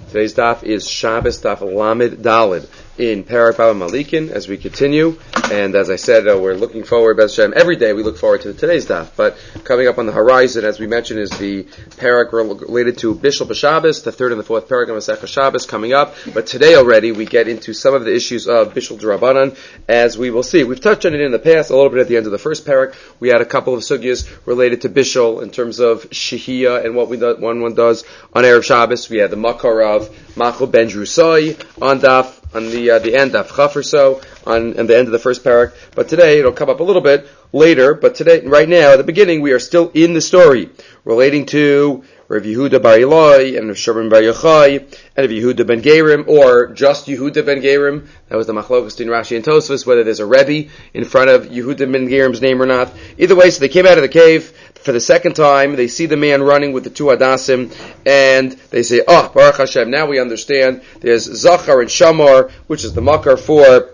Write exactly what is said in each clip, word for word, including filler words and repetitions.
Today's daf is Shabbos daf Lamed Daled in Parak Baba Malikin as we continue. And as I said, uh, we're looking forward, B'ez Hashem, every day we look forward to today's daf. But coming up on the horizon, as we mentioned, is the Parak related to Bishul B'Shabbos, the third and the fourth Parak of Masechah Shabbos coming up. But today already we get into some of the issues of Bishul D'Rabbanan, as we will see. We've touched on it in the past, a little bit at the end of the first Parak. We had a couple of sugyas related to Bishul in terms of Shehiyah and what we do, one one does on Erev Shabbos. We had the Makar of Machul Ben Drusai on daf, on the uh, the end of Chaf or so, on, on the end of the first parak. But today, it'll come up a little bit later, but today, right now, at the beginning, we are still in the story relating to Rav Yehuda Bar Eloi and Rav Shimon Bar Yochai and Rav Yehuda Ben Gerim, or just Yehuda Ben Gerim. That was the machlokas between Rashi and Tosfos, whether there's a Rebbe in front of Yehuda Ben Gerim's name or not. Either way, so they came out of the cave for the second time. They see the man running with the two Hadassim, and they say, oh, Baruch Hashem, now we understand. There's Zachar and Shamar, which is the makar for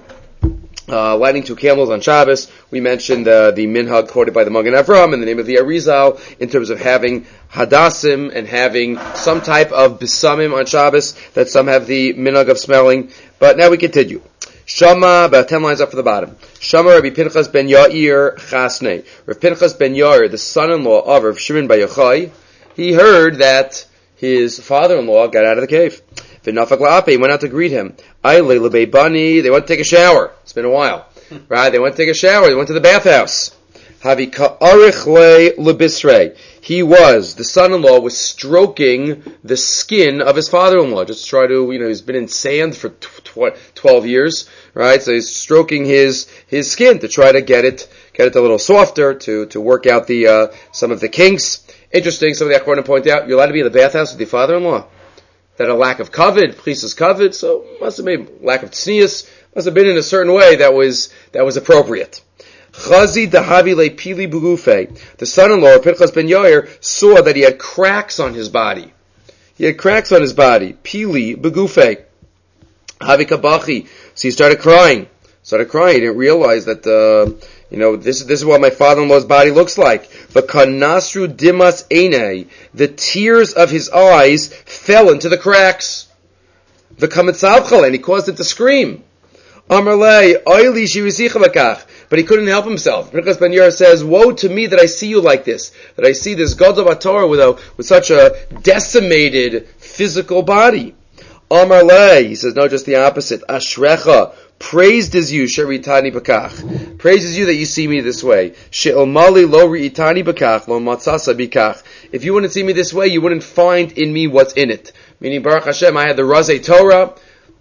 Uh, lighting two candles on Shabbos. We mentioned uh, the minhag quoted by the Magen Avram in the name of the Arizal in terms of having hadassim and having some type of besamim on Shabbos, that some have the minhag of smelling. But now we continue. Shama, about ten lines up from the bottom. Shama Rabbi Pinchas ben Yair Chasnei. Rav Pinchas ben Yair, the son-in-law of Rav Shimon Bar Yochai, he heard that his father-in-law got out of the cave. V'nafak la'ape, he went out to greet him. Ayle lebei bani, they went to take a shower. It's been a while. Right? They went to take a shower. They went to the bathhouse. Havi ka'arich le lebisrei. He was, the son-in-law was stroking the skin of his father-in-law. Just to try to, you know, he's been in sand for tw- twelve years. Right? So he's stroking his, his skin to try to get it, get it a little softer, to, to work out the, uh, some of the kinks. Interesting, some of the Achronim point out, you're allowed to be in the bathhouse with your father-in-law. That a lack of kavod, priest's kavod, so must have been lack of tznius, must have been in a certain way that was that was appropriate. Chazi dahavi le pili begufe. The son-in-law, Pinchas ben Yair, saw that he had cracks on his body. He had cracks on his body. Pili begufe. Havi kabachi. So he started crying. Started crying. He didn't realize that, uh, you know, this, this is what my father-in-law's body looks like. V'kanasru dimas einei. The tears of his eyes fell into the cracks. V'kamitzavchal, and he caused it to scream. Amarlei, oili shivisicha bakach. But he couldn't help himself. Pinchas ben Yair says, woe to me that I see you like this. That I see this Gadol Batorah with a, with such a decimated physical body. Amarlei, he says, no, just the opposite. Ashrecha. Praised is you, she'ritani bakach. Praised is you that you see me this way. She'omali lo ri'itani bakach, lo matzasa bikach. If you wouldn't see me this way, you wouldn't find in me what's in it. Meaning, Baruch Hashem, I had the Razei Torah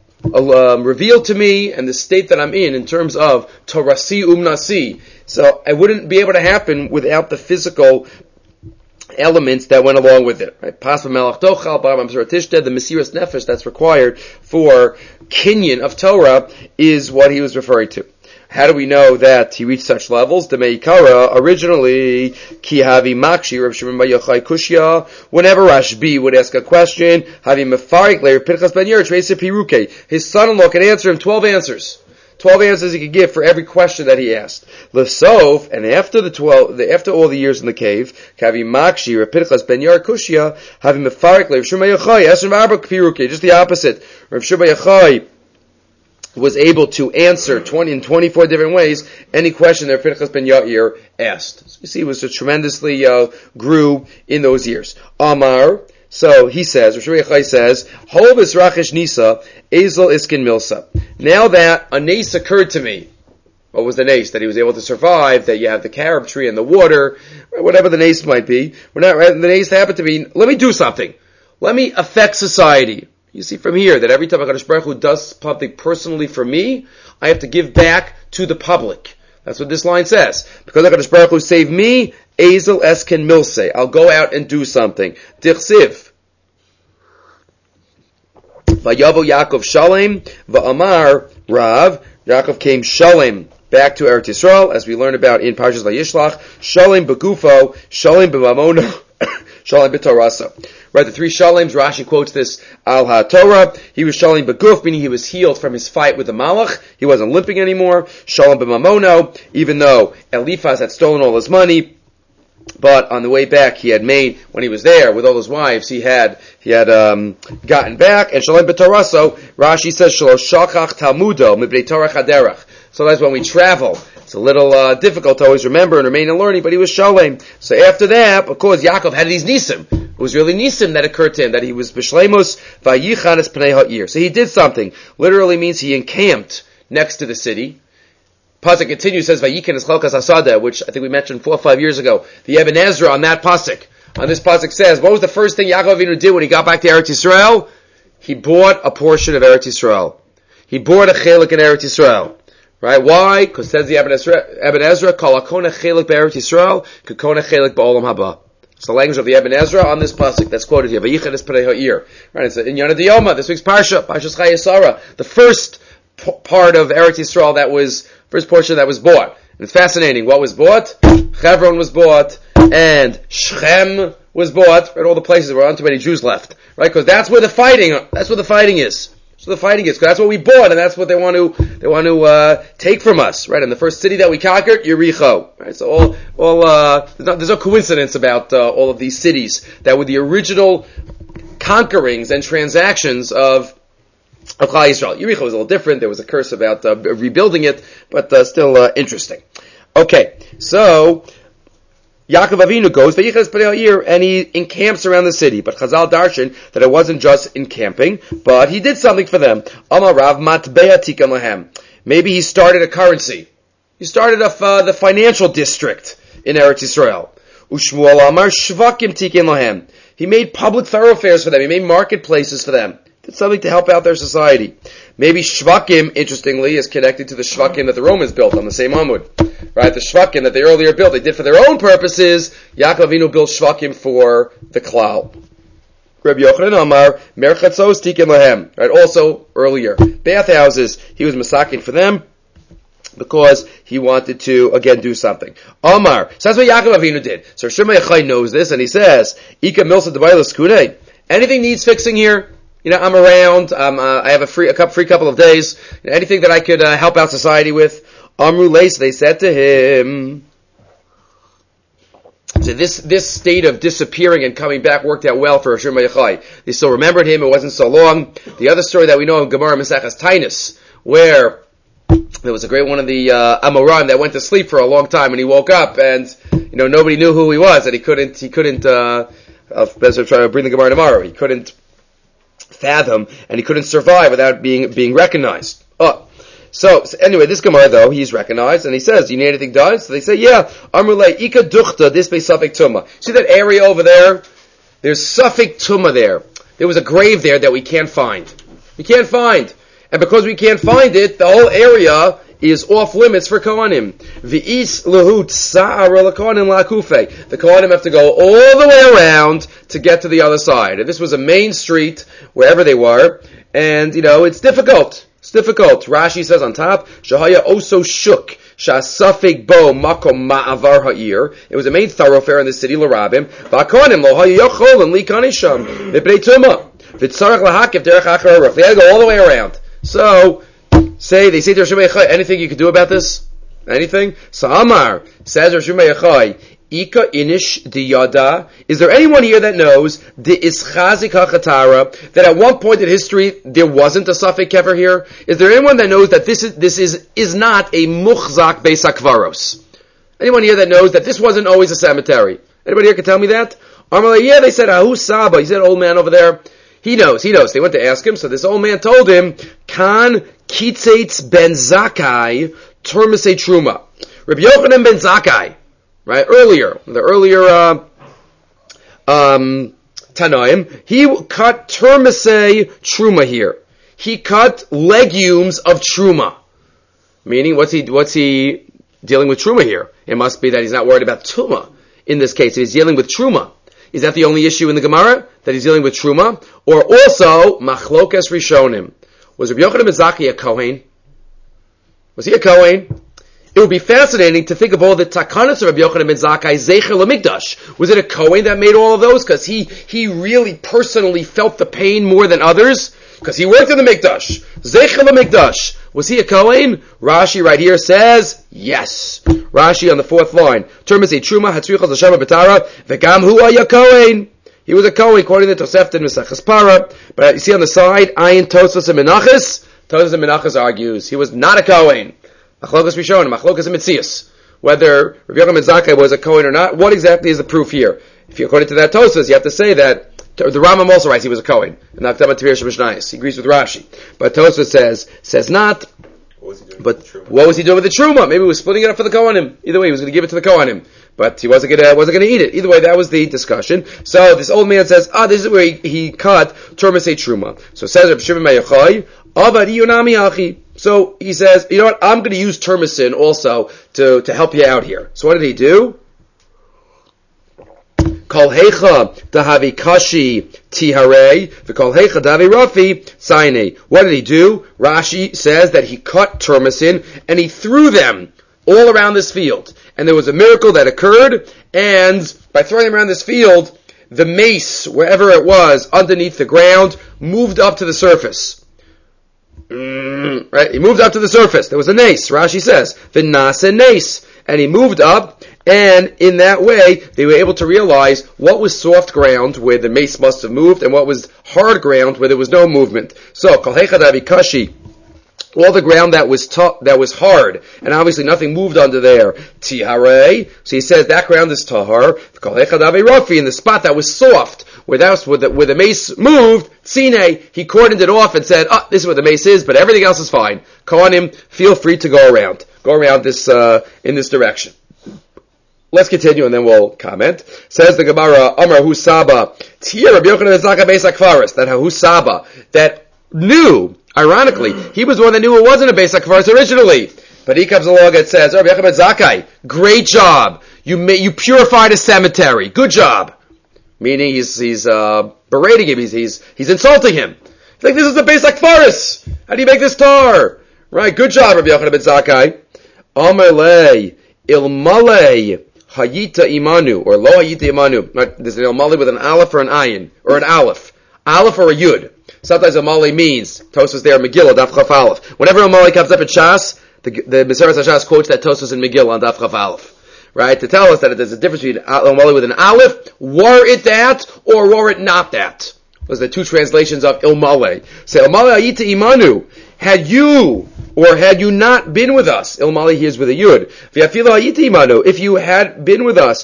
um, revealed to me, and the state that I'm in, in terms of Torasi umnasi. So, I wouldn't be able to happen without the physical elements that went along with it. Right? Pasva melach tochal, b'am tishted, the Mesiras Nefesh that's required for kinyan of Torah is what he was referring to. How do we know that he reached such levels? The Meikara, originally, ki havi makshi, Rav Shimon Bar Yochai kushya, whenever Rashbi would ask a question, havi mefarik le Pinchas ben Yair, treisa piruke, his son-in-law could answer him twelve answers. Twelve answers he could give for every question that he asked. L'sof, and after the twelve, the, after all the years in the cave, kavi makshi, Rav Pinchas ben Yair kushya, havi mefarik le Rav Shimon Bar Yochai, esrim v'arba piruke, just the opposite. Rav Shimon Bar Yochai was able to answer twenty in twenty-four different ways any question that Pinchas ben Yair asked. So you see, it was a tremendously uh, grew in those years. Amar. So he says, Rosh Yechai says, Holbis Rachesh Nisa, Ezel Iskin Milsa. Now that a nace occurred to me, what was the nace? That he was able to survive, that you have the carob tree and the water, whatever the nace might be. We're not, the nace happened to be, let me do something. Let me affect society. You see from here that every time HaKadosh Baruch Hu does something personally for me, I have to give back to the public. That's what this line says. Because HaKadosh Baruch Hu saved me, Ezel Esken Milse. I'll go out and do something. Dichsiv. Vayavo Yaakov Shalem, Va'amar Rav. Yaakov came Shalem back to Eretz Yisrael, as we learned about in Parshas Vayishlach. Shalem Begufo, Shalem Bevamono, Shalem B'Torasa. Right, the three Shalems, Rashi quotes this Al HaTorah. He was Shalem Beguf, meaning he was healed from his fight with the Malach. He wasn't limping anymore. Shalem B'Mamono, even though Eliphaz had stolen all his money, but on the way back, he had made, when he was there with all his wives, he had he had um, gotten back. And Shalom b'Toraso, Rashi says, Shalosh shachach talmudo mibnei Torah chaderach. So that's when we travel. It's a little uh, difficult to always remember and remain in learning, but he was Shalom. So after that, of course, Yaakov had these nisim. It was really nisim that occurred to him, that he was b'shleimus vayichad es pnei ha'ir. So he did something. Literally means he encamped next to the city. Pasuk continues, says Vayikan es chalkas asada, which I think we mentioned four or five years ago. The Eben Ezra on that pasuk, on this pasuk says, what was the first thing Yaakov Avinu did when he got back to Eretz Yisrael? He bought a portion of Eretz Yisrael. He bought a chelik in Eretz Yisrael. Right? Why? Because says the Eben Ezra, Eben Ezra, Kol hakona chelik be'Eretz Yisrael, k'kona chelik ba'olam haba. It's the language of the Eben Ezra on this pasuk that's quoted here. Vayichad es pnei ha'ir. Right? It's in Yana Diyoma, this week's parsha, Parshas Chayei. The first p- part of Eretz Yisrael that was, first portion that was bought. And it's fascinating. What was bought? Hebron was bought, and Shechem was bought, and all the places where aren't too many Jews left. Right? Because that's where the fighting, that's where the fighting is. So the fighting is, because that's what we bought, and that's what they want to, they want to, uh, take from us, right? And the first city that we conquered, Yericho, right? So all, all, uh, there's no, there's no coincidence about, uh, all of these cities that were the original conquerings and transactions of, of Klal Yisrael. Yericho was a little different. There was a curse about, uh, rebuilding it, but, uh, still, uh, interesting. Okay. So, Yaakov Avinu goes, and he encamps around the city. But Chazal darshan that it wasn't just encamping, but he did something for them. Amar Rav matbea tikan lahem. Maybe he started a currency. He started a, uh, the financial district in Eretz Yisrael. Ushmuel Amar shvakim tikan lahem. He made public thoroughfares for them. He made marketplaces for them. Did something to help out their society. Maybe Shvakim, interestingly, is connected to the Shvakim that the Romans built on the same Amud. Right? The Shvakim that they earlier built, they did for their own purposes. Yaakov Avinu built Shvakim for the Klal. Rabbi Yochanan Amar, Merchatzos Tikin Lahem. Right? Also, earlier. Bathhouses, he was masakin for them because he wanted to, again, do something. Amar, so that's what Yaakov Avinu did. So Shema Yachai knows this, and he says, Ika Milsa Debaylas Kudei. Anything needs fixing here? You know, I'm around, um, uh, I have a free, a couple, free couple of days. You know, anything that I could uh, help out society with. Amru Leis, they said to him. So this, this state of disappearing and coming back worked out well for Shema Yachai. They still remembered him, it wasn't so long. The other story that we know of Gemara Maseches Tainus, where there was a great one of the uh, Amoraim that went to sleep for a long time and he woke up and, you know, nobody knew who he was and he couldn't, he couldn't, uh, I'll try to bring the Gemara tomorrow, he couldn't fathom, and he couldn't survive without being being recognized. Oh, so, so anyway, this Gemara though he's recognized, and he says, "Do you need anything done?" So they say, "Yeah." Amrulay Ika Duchta, this be Suffolk Tumah. See that area over there? There's Suffolk Tumah there. There was a grave there that we can't find. We can't find, and because we can't find it, the whole area is off limits for Kohanim. V'is lehut sa'ar l'Kohanim la'kufe. The Kohanim have to go all the way around to get to the other side. And this was a main street, wherever they were, and, you know, it's difficult. It's difficult. Rashi says on top, Shahaya oso shuk, sha'safek bo makom ma'avar ha'ir. It was a main thoroughfare in the city, l'rabim. V'akohanim lo ha'yachol and li'kanisham. V'bnei tumah. V'tzarech lahakif derech achar haruf. They had to go all the way around. So, Say, they say to Rosh Yechai, anything you could do about this? Anything? So Amar says Rosh Yechai, Ika inish diyada. Is there anyone here that knows the ischazik hachatara, that at one point in history there wasn't a Safek Kever here? Is there anyone that knows that this is this is is not a muchzak beis hakvaros? Anyone here that knows that this wasn't always a cemetery? Anybody here can tell me that? Amar, yeah, they said Ahu Saba. He said, old man over there. He knows, he knows. They went to ask him, so this old man told him, Kan Kitzetz ben Zakkai Termasei Truma. Rabbi Yochanan ben Zakkai, right, earlier, the earlier uh, um, Tanaim, he cut Termasei Truma here. He cut legumes of Truma. Meaning, what's he, what's he dealing with Truma here? It must be that he's not worried about Truma. In this case, he's dealing with Truma. Is that the only issue in the Gemara? That he's dealing with Truma? Or also, Machlokas Rishonim. Was Rabbi Yochanan ben Zakkai a Kohen? Was he a Kohen? It would be fascinating to think of all the takanas of Rabbi Yochanan ben Zakkai, Zeicher LaMikdash. Was it a Kohen that made all of those? Because he, he really personally felt the pain more than others? Because he worked in the Mikdash. Zeicher LaMikdash. Was he a Kohen? Rashi right here says, yes. Rashi on the fourth line. Term is a Truma, Hatzrichos Hashem B'tara, V'gam hu haya Kohen. He was a Kohen, according to Tosefta and Mesachas Para. But you see on the side, Ayin Tosfos and Menachos. Tosfos and Menachos argues, he was not a Kohen. Machlokas Rishonim, Machlokas and Metzias. Whether Rabbi Yochanan ben Zakkai was a Kohen or not, what exactly is the proof here? If you according to that Tosfos, you have to say that the Rambam also writes he was a Kohen. And Akdama Tevir Shemishnayis. He agrees with Rashi. But Tosfos says, says not. What was he doing but with the Truma? What was he doing with the Truma? Maybe he was splitting it up for the Kohanim. Either way, he was going to give it to the Kohanim. But he wasn't going to, wasn't going to eat it. Either way, that was the discussion. So this old man says, ah, this is where he, he cut Termasei Truma. So it says, Reb Shimon Bar Yochai, Avad Iyonami Hachi. So he says, you know what, I'm going to use Termasin also to, to help you out here. So what did he do? Kol hecha dahavi kashi tiharei, v'kol hecha dahavi rafi saine. What did he do? Rashi says that he cut Termasin and he threw them all around this field. And there was a miracle that occurred, and by throwing them around this field, the mace, wherever it was, underneath the ground, moved up to the surface. Mm, right? He moved up to the surface. There was a nace, Rashi says. V'nase nace. And he moved up, and in that way, they were able to realize what was soft ground, where the mace must have moved, and what was hard ground, where there was no movement. So, kol hecha davi kashi, all the ground that was t- that was hard, and obviously nothing moved under there. Tiharei, so he says that ground is tahar. Kol hecha davi rafi, in the spot that was soft, where that was, where the, where the mace moved, tzine, he cordoned it off and said, ah, this is where the mace is, but everything else is fine. Kohanim, feel free to go around. Go around this, uh, in this direction. Let's continue and then we'll comment. Says the Gemara, Amar Husaba, Tier Rabbi Yochanan ben Zakkai Beis HaKfaris, that Husaba, that knew, ironically, he was the one that knew it wasn't a Beis HaKfaris originally. But he comes along and says, Rabbi Yochanan ben Zakkai, great job. You ma- you purified a cemetery. Good job. Meaning he's, he's, uh, berating him. He's, he's, he's insulting him. He's like, this is a Beis HaKfaris. How do you make this tar? Right, good job, Rabbi Yochanan ben Zakkai. Amalei, ilmalei, hayita imanu, or lo hayita imanu. Right, there's an ilmalei with an aleph or an ayin, or an aleph. Aleph or a yud. Sometimes ilmalei means, Tosfos there, Megillah, daf chaf aleph. Whenever ilmalei comes up in Shas, the, the Meseres HaShas quotes that Tosfos in Megillah on daf chaf aleph. Right, to tell us that there's a difference between ilmalei with an aleph, were it that, or were it not that. Those are the two translations of ilmalei. Say, ilmalei hayita imanu, had you, or had you not been with us, ilmali he is with a yud. If you had been with us,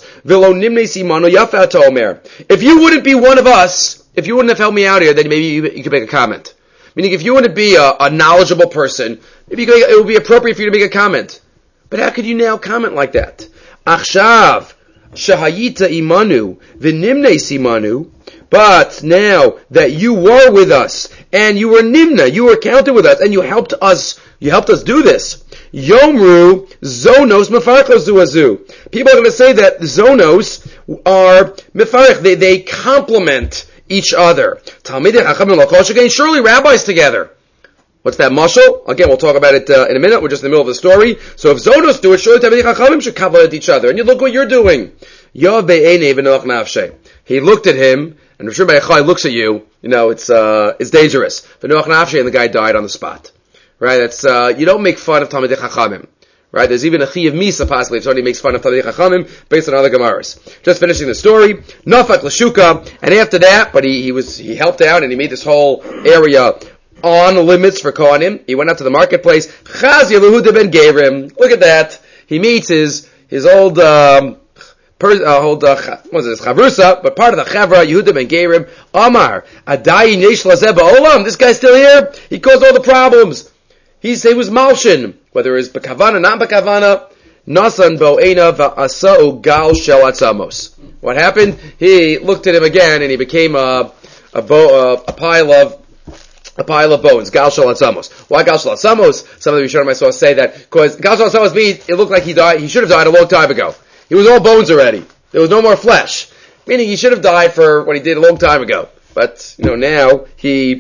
if you wouldn't be one of us, if you wouldn't have helped me out here, then maybe you, you could make a comment. Meaning, if you wouldn't be a, a knowledgeable person, maybe you could, it would be appropriate for you to make a comment. But how could you now comment like that? Achshav shahayita imanu v'nimne simanu. But now that you were with us, and you were nimna, you were counted with us, and you helped us, you helped us do this. Yomru zonos mefarchos zuazu. People are going to say that zonos are mefarch, they, they complement each other. Talmidei Chachamim l'kol shekain, surely rabbis together. What's that mashal? Again, we'll talk about it uh, in a minute. We're just in the middle of the story. So if zonos do it, surely Talmidei Chachamim should complement each other. And you look what you're doing. Yav be'enei v'noach nafshe. He looked at him, and Rav Shimon Bar Yochai looks at you, you know, it's, uh, it's dangerous. V'noach nafshe, and the guy died on the spot. Right? That's, uh, you don't make fun of Talmidei Chachamim. Right? There's even a chi of misa possibly if somebody makes fun of Talmidei Chachamim based on other Gemaras. Just finishing the story. Nafak l'shuka, and after that, but he, he was, he helped out and he made this whole area on limits for Kohanim. He went out to the marketplace. Chaz Yehuda ben Gerim. Look at that. He meets his, his old, um, Per, uh, hold, uh, what was it, Chavrusa, but part of the Chavra, Yehuda ben Gerim, Amar, Adayi Nesh Lazeh Ba'olam, this guy's still here, he caused all the problems. He's, he was Malshin, whether it's B'kavana, not B'kavana, Nasan Bo'ena V'asa'u Gal Shel Atzamos. What happened? He looked at him again, and he became a, a, bo, a, a pile of A pile of bones. Gal Shel Atzamos. Why Gal Shel Atzamos? Some of the Rishonim I saw say that, because Gal Shel Atzamos means it looked like he died, he should have died a long time ago. He was all bones already. There was no more flesh. Meaning he should have died for what he did a long time ago. But, you know, now he,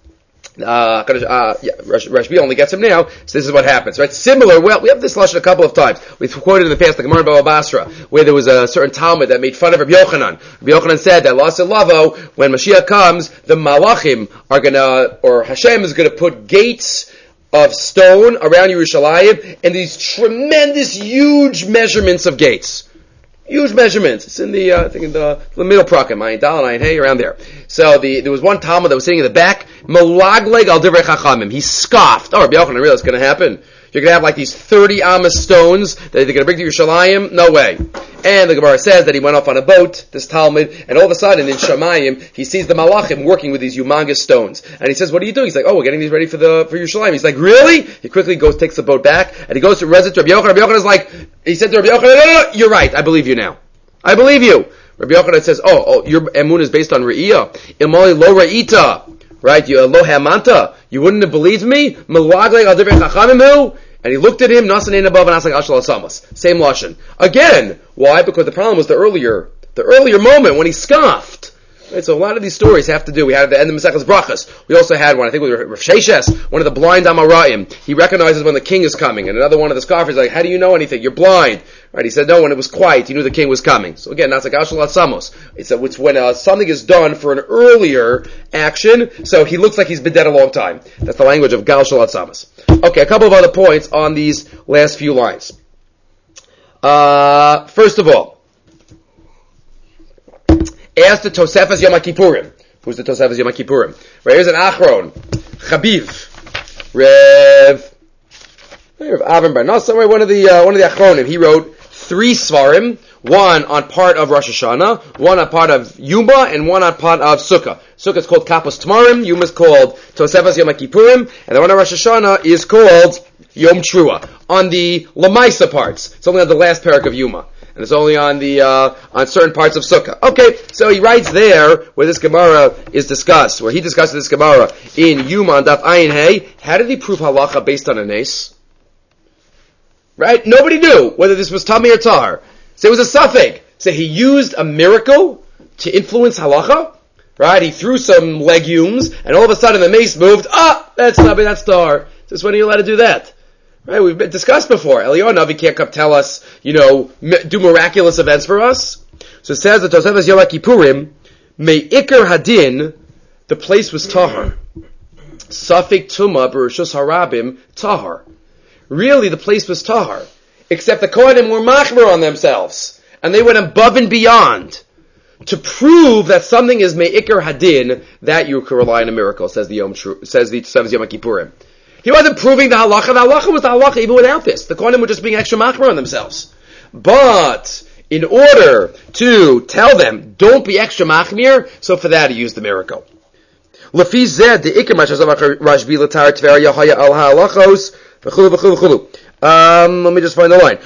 uh, uh yeah, Rashbi only gets him now, so this is what happens, right? Similar, well, we have this lesson a couple of times. We've quoted in the past, the Gemara in Baba Basra, where there was a certain Talmud that made fun of Rabbi Yochanan. Rabbi Yochanan said that, Lasa Lavo, when Mashiach comes, the Malachim are gonna, or Hashem is gonna put gates of stone around Yerushalayim, and these tremendous, huge measurements of gates. Huge measurements. It's in the, uh, I think in the, the middle prakim, Ayin Dal and Ayin Hey, around there. So the, there was one Talmud that was sitting in the back, Malagleg al Divrei Chachamim. He scoffed. Oh, Rabbi Yochanan, really, that's going to happen? You're going to have like these thirty Amos stones that they're going to bring to Yerushalayim? No way. And the Gemara says that he went off on a boat, this Talmud, and all of a sudden in Shamayim, he sees the Malachim working with these humongous stones. And he says, what are you doing? He's like, oh, we're getting these ready for the, for Yerushalayim. He's like, really? He quickly goes, takes the boat back, and he goes to resident to Rabbi Yochanan. Rabbi Yochanan is like, he said to Rabbi Yochanan, no, no, no, you're right, I believe you now. I believe you. Rabbi Yochanan says, oh, oh, your emun is based on Re'iyah. Imali lo Re'ita. Right? You, lo Hamanta. You wouldn't have believed me? Malagleg al Divrei Chachamim. And he looked at him, Nasanin above and Asak Ashal Asamas. Same lashon. Again, why? Because the problem was the earlier, the earlier moment when he scoffed. Right, so a lot of these stories have to do. We had at the end of Maseches Brachas. We also had one, I think it was Rav Sheshes, one of the blind Amoraim. He recognizes when the king is coming. And another one of the scoffers is like, how do you know anything? You're blind. Right? He said, no, when it was quiet, he knew the king was coming. So again, that's like Ashal Atsamos. It's, a, it's when uh, something is done for an earlier action, so he looks like he's been dead a long time. That's the language of Gal Shal Atsamos. Okay, a couple of other points on these last few lines. Uh, first of all, ask the Tosefes Yom Kippurim. Who's the Tosefes Yom Kippurim? Right, here's an Achron. Chabiv. Rev. Rev Avram Bar Nosson, one of the, uh, one of the Achronim. He wrote three Svarim. One on part of Rosh Hashanah, one on part of Yuma, and one on part of Sukkah. Sukkah is called Kapos Tamarim, Yuma is called Tosefes Yom Kippurim, and the one on Rosh Hashanah is called Yom Trua. On the Lamaisa parts, it's only on the last parak of Yuma. And it's only on the, uh, on certain parts of Sukkah. Okay, so he writes there, where this Gemara is discussed, where he discusses this Gemara in Yuma on Daf Ayin Hey, how did he prove halacha based on a nes? Right? Nobody knew whether this was Tami or Tahar. So it was a suffix. So he used a miracle to influence halacha. Right? He threw some legumes, and all of a sudden the mace moved. Ah, that's Nabi, that's Tahar. Since when are you allowed to do that? Right? We've been discussed before. Eliyahu Navi can't come tell us, you know, do miraculous events for us. So it says that Tosefes Yom Kippurim, Me'ikar Hadin, the place was Tahar. Safik Tuma Berushos Harabim Tahar. Really, the place was Tahar. Except the Kohanim were machmer on themselves. And they went above and beyond to prove that something is Me'ikar Hadin, that you can rely on a miracle, says the Yom Tru, says the Tosefes Yom Kippurim. He wasn't proving the halacha. The halacha was the halacha even without this. The Kohanim were just being extra machmer on themselves. But in order to tell them, don't be extra machmir, so for that he used the miracle. Lefi zed the ikar mashazavach Rashbi latar tveria haya al halachos v'chulu v'chulu v'chulu. Um, let me just find the line.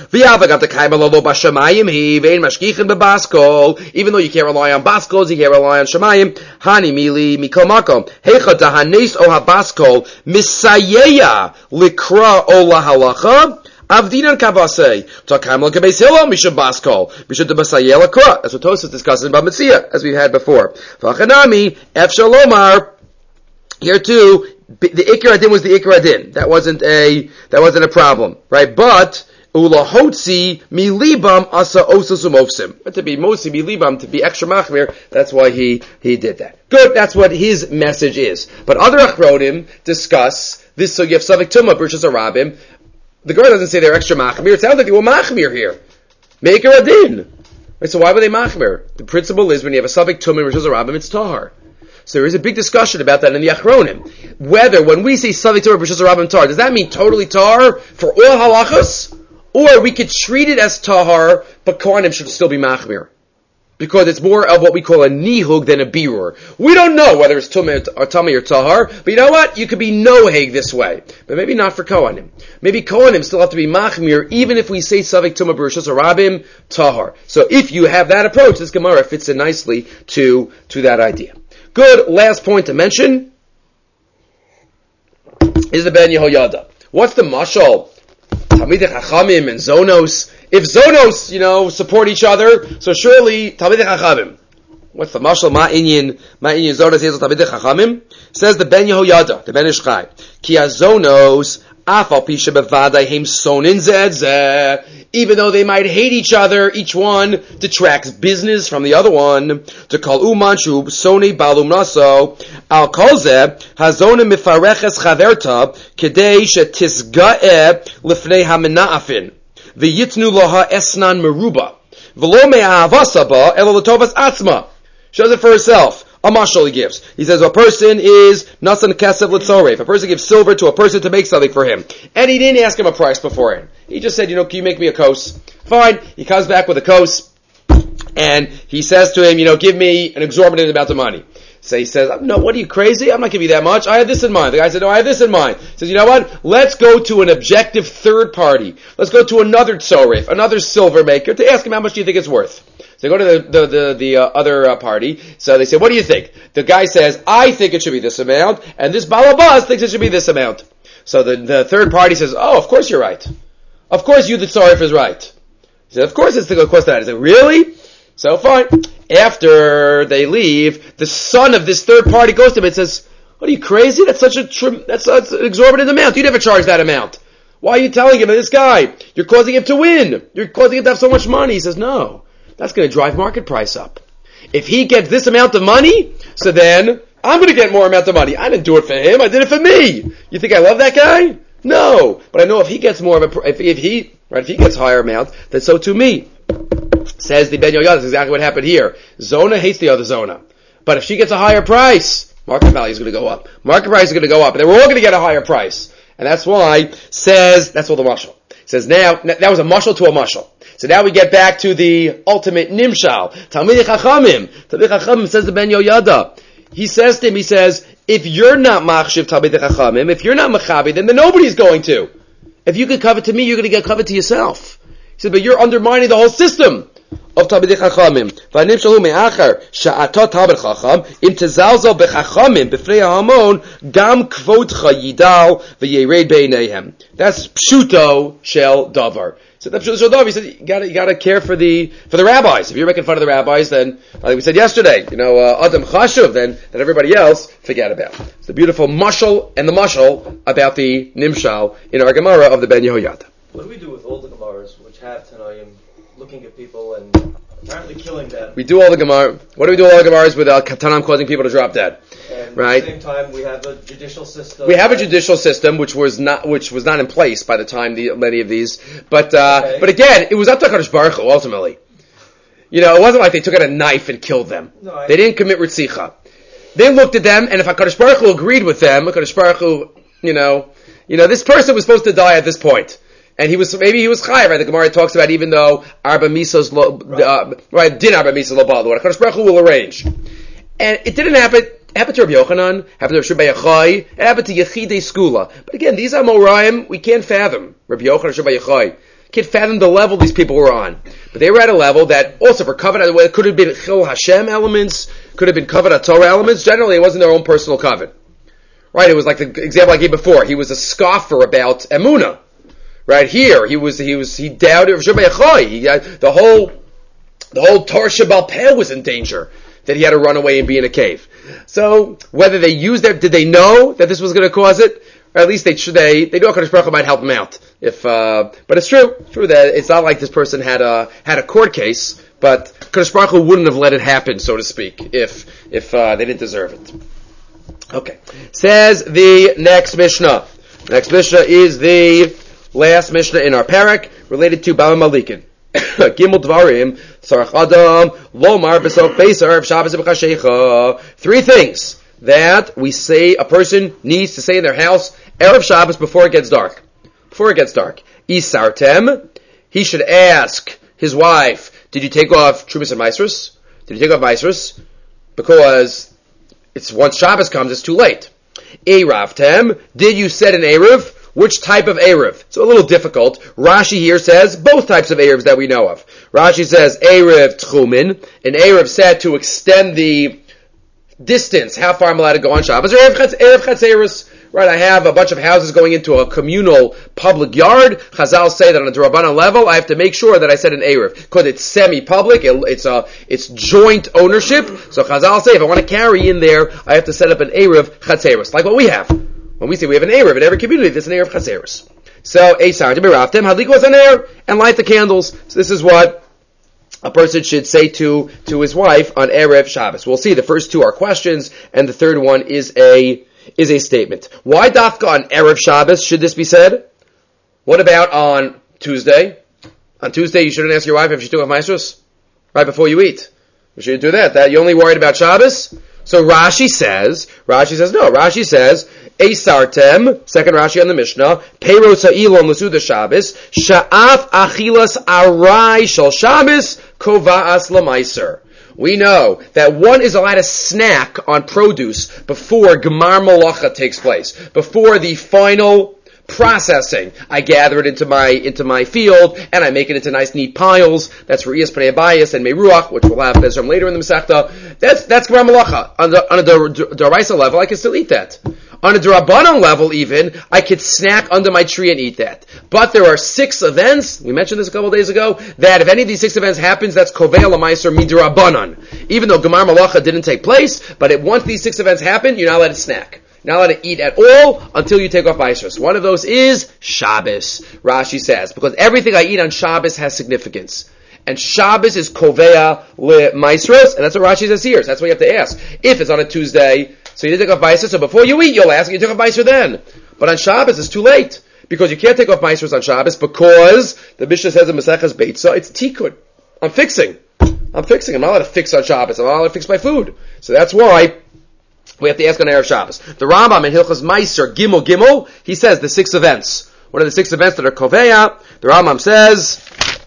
Even though you can't rely on baskol, you can't rely on shemayim. Hani mili mikol makom. Hecha dahanes o habaskol misayeya likra o lahalacha. Avdinan kavasei. Takam lo kabeis hilo mishum baskol. Mishum de masayeh likra. That's what Tosfos discusses about Mitzvah, as we've had before. V'achanami ef shalomar. Here too, the Ikar Adin was the Ikar Adin. That wasn't a, that wasn't a problem, right? But, Ulahotzi milibam asa osasum ofsim. But to be mosi milibam, to be extra machmir, that's why he, he did that. Good, that's what his message is. But other Achronim discuss this, so you have Savik Tumah, Bershus Arabim. The Gemara doesn't say they're extra machmir. It sounds like they were machmir here. Me'ikar Adin. Right, so why were they machmir? The principle is when you have a Savik Tumah, Bershus Arabim, it's Tahar. So there is a big discussion about that in the Achronim. Whether, when we say Savik Torah B'Shus Rabim Tar, does that mean totally Tar for all halachas? Or we could treat it as Tahar, but Kohanim should still be Machmir. Because it's more of what we call a Nihug than a Birur. We don't know whether it's Tumah or Tumah or Tahar, but you know what? You could be Noheg this way. But maybe not for Kohanim. Maybe Kohanim still have to be Machmir, even if we say Savik Tumah B'Shus Rabim Tahar. So if you have that approach, this Gemara fits in nicely to, to that idea. Good, last point to mention is the Ben Yehoyada. What's the mashal? Talmidei Chachamim and Zonos. If Zonos, you know, support each other, so surely Talmidei Chachamim. What's the mashal? Ma inyan, ma inyan Zonos is Talmidei Chachamim. Says the Ben Yehoyada, the Ben Ishchai. Ki Zonos Even though they might hate each other, each one detracts business from the other one. To call umanshu soni balum naso al kolze hazona mifareches chaverta kedei shetisgae lifnei hamenaafin v'yitnu loha esnan meruba v'lo me'avasa ba elo l'tovas atzma. Shows it for herself. A mashal he gives. He says a person is nasan kesev l'tzoreh. If a person gives silver to a person to make something for him, and he didn't ask him a price beforehand, he just said, you know, can you make me a kos? Fine. He comes back with a kos, and he says to him, you know, give me an exorbitant amount of money. So he says, no, what are you, crazy? I'm not giving you that much. I have this in mind. The guy said, no, I have this in mind. He says, you know what? Let's go to an objective third party. Let's go to another tzoref, another silver maker, to ask him how much do you think it's worth. So they go to the the the, the uh, other uh, party. So they say, "What do you think?" The guy says, "I think it should be this amount," and this balabas thinks it should be this amount. So the, the third party says, "Oh, of course you're right. Of course you, the tzarif, is right." He said, "Of course it's the course that." He said, "Really?" So fine. After they leave, the son of this third party goes to him and says, "What are you, crazy? That's such a trim, that's, that's an exorbitant amount. You never charge that amount. Why are you telling him this guy? You're causing him to win. You're causing him to have so much money." He says, "No. That's going to drive market price up. If he gets this amount of money, so then I'm going to get more amount of money. I didn't do it for him. I did it for me. You think I love that guy? No. But I know if he gets more of a, if, if he, right, if he gets higher amount, then so too me." Says the Ben Yoyada, that's exactly what happened here. Zona hates the other Zona. But if she gets a higher price, market value is going to go up. Market price is going to go up. And then we're all going to get a higher price. And that's why, says, that's all the mashal. Says now, that was a mashal to a mashal. So now we get back to the ultimate nimshal. Talmidei Chachamim. Talmidei Chachamim, says the Ben Yoyada. He says to him, he says, if you're not machshiv Talmidei Chachamim, if you're not mechabi, then, then nobody's going to. If you could covet to me, you're going to get covet to yourself. He said, but you're undermining the whole system of Talmidei Chachamim. V'nimshalu me'achar sha'atot Talmid Chacham im tezalzal bechachamim b'fnei ha'amon gam kvodcha yidal v'yered beineihem. That's pshuto shel davar. So that's pshuto shel davar. He said, you gotta, you gotta care for the, for the rabbis. If you're making fun of the rabbis, then, like we said yesterday, you know, uh, adam chashuv, then, then everybody else, forget about. It's the beautiful mashal and the mashal about the nimshal in our Gemara of the Ben Yehoyada. What do we do with all the Gemaras which have Tanaim looking at people and apparently killing them? We do all the Gemara. What do we do all the Gemaras with uh, Tanaim causing people to drop dead? And right? At the same time, we have a judicial system. We have a judicial system which was not which was not in place by the time the, many of these. But uh, okay. But again, it was up to HaKadosh Baruch Hu ultimately. You know, it wasn't like they took out a knife and killed them. No, I they didn't commit ritzicha. They looked at them, and if HaKadosh Baruch Hu agreed with them, HaKadosh Baruch Hu, you know, you know, this person was supposed to die at this point. And he was, maybe he was chayav, right? The Gemara talks about even though Arba Misos, lo, right. Uh, right, din Arba Misos lo balu, what HaKadosh Baruch Hu will arrange. And it didn't happen, it happened to Rabbi Yochanan, happened to Rabbi Yochai, it happened to Yechidei Skula. But again, these are Moraim, we can't fathom. Rabbi Yochanan, Rabbi Yochai. Can't fathom the level these people were on. But they were at a level that also for covenant, it could have been Chil Hashem elements, could have been covenant Torah elements. Generally, it wasn't their own personal covenant. Right? It was like the example I gave before. He was a scoffer about Emunah. Right here, he was he was he doubted Rabbi Yochai. The whole the whole Torah Shabbal Peh was in danger that he had to run away and be in a cave. So whether they used their, did they know that this was going to cause it, or at least they they they knew HaKadosh Baruch Hu might help them out. If uh, but it's true, true that it's not like this person had a had a court case, but HaKadosh Baruch Hu wouldn't have let it happen, so to speak, if if uh, they didn't deserve it. Okay, says the next Mishnah. The next Mishnah is the last Mishnah in our parak related to Bava Malikin. Gimel Dvarim, Sarach Adam, Lomar B'Soch Beisar, Shabbos B'Chashecha. Three things that we say a person needs to say in their house Erev Shabbos before it gets dark. Before it gets dark. Isartem, he should ask his wife, did you take off Trumas and Maasros? Did you take off Maasros? Because it's once Shabbos comes, it's too late. Eravtem, did you set an Erev? Which type of Erev? It's a little difficult. Rashi here says both types of Erevs that we know of. Rashi says Erev Tchumin, an Erev said to extend the distance, how far I'm allowed to go on Shabbos. Or Erev Chatzeros, right? I have a bunch of houses going into a communal public yard. Chazal say that on a D'Rabbanan level, I have to make sure that I set an Erev. Because it's semi-public, it, it's a, it's joint ownership. So Chazal say if I want to carry in there, I have to set up an Erev Chatzeros, like what we have. When we say we have an Erev in every community, there's an Erev Chaseris. So, Eisar to Miraftem, Hadlik was an Erev, and light the candles. So this is what a person should say to, to his wife on Erev Shabbos. We'll see, the first two are questions, and the third one is a, is a statement. Why Dafka on Erev Shabbos should this be said? What about on Tuesday? On Tuesday you shouldn't ask your wife if she took off maestros right before you eat. You shouldn't do that. That, you're only worried about Shabbos? So Rashi says, Rashi says no, Rashi says, Eisartem, second Rashi on the Mishnah, Peiros ha'ilon l'suda Shabbos, Sha'af achilas arai shel Shabbos, kova'as l'maiser. We know that one is allowed to snack on produce before Gemar Malacha takes place, before the final processing. I gather it into my into my field, and I make it into nice, neat piles. That's Re'iyas Pnei Abayis and Meruach, which we'll have Bezram later in the Masechta. That's that's Gemar Malacha. On, the, on a D'Oraisa level, I can still eat that. On a D'Rabbanan level, even, I could snack under my tree and eat that. But there are six events, we mentioned this a couple of days ago, that if any of these six events happens, that's Kovei L'Maiser Midrabbanan. Even though Gemar Malacha didn't take place, but it, once these six events happen, you're not allowed to snack. You're not allowed to eat at all until you take off Maisros. One of those is Shabbos, Rashi says, because everything I eat on Shabbos has significance. And Shabbos is Kovea L'Maisros, and that's what Rashi says here. So that's what you have to ask. If it's on a Tuesday, so you didn't take off Maisros, so before you eat, you'll ask, you took off Maisros then. But on Shabbos, it's too late. Because you can't take off Maisros on Shabbos, because the Mishnah says in Maseches Beitza, it's Tikkun. I'm fixing. I'm fixing. I'm not allowed to fix on Shabbos. I'm not allowed to fix my food. So that's why we have to ask on Erev Shabbos. The Rambam in Hilchos Meiser, Gimel Gimel, he says the six events. What are the six events that are Koveya? The Rambam says,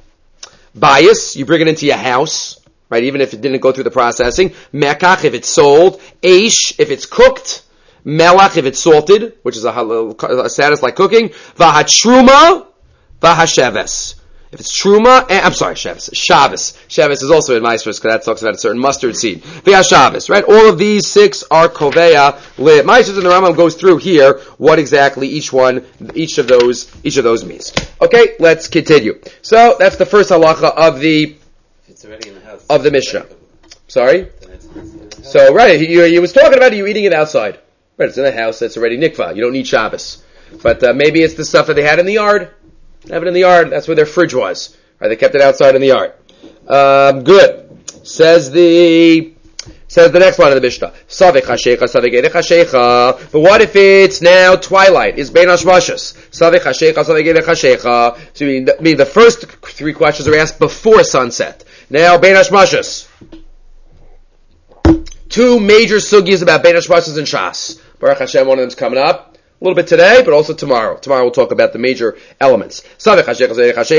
bias, you bring it into your house, right, even if it didn't go through the processing. Mekach, if it's sold. Eish, if it's cooked. Melach, if it's salted, which is a, a status like cooking. Vahatruma, vahasheves. If it's truma, and, I'm sorry, Shabbos. Shabbos. Shabbos is also in Maisros, because that talks about a certain mustard seed. V'yashabbos, right? All of these six are koveya lit Maisros, and the Rambam goes through here what exactly each one, each of those, each of those means. Okay, let's continue. So that's the first halacha of the it's already in the house. of the Mishnah. Sorry. So right, he, he was talking about you eating it outside. Right, it's in the house. It's already nikva. You don't need Shabbos, but uh, maybe it's the stuff that they had in the yard. They have it in the yard. That's where their fridge was. Right, they kept it outside in the yard. Um, good. Says the says the next line of the Mishnah. Savik hashecha, savik edech hashecha. But what if it's now twilight? It's bein hashmashos. Savik hashecha, savik edech hashecha. So I mean, the, I mean, the first three questions are asked before sunset. Now bein hashmashos. Two major sugis about bein hashmashos and shas. Baruch Hashem, one of them's coming up. A little bit today, but also tomorrow. Tomorrow we'll talk about the major elements. Then once it's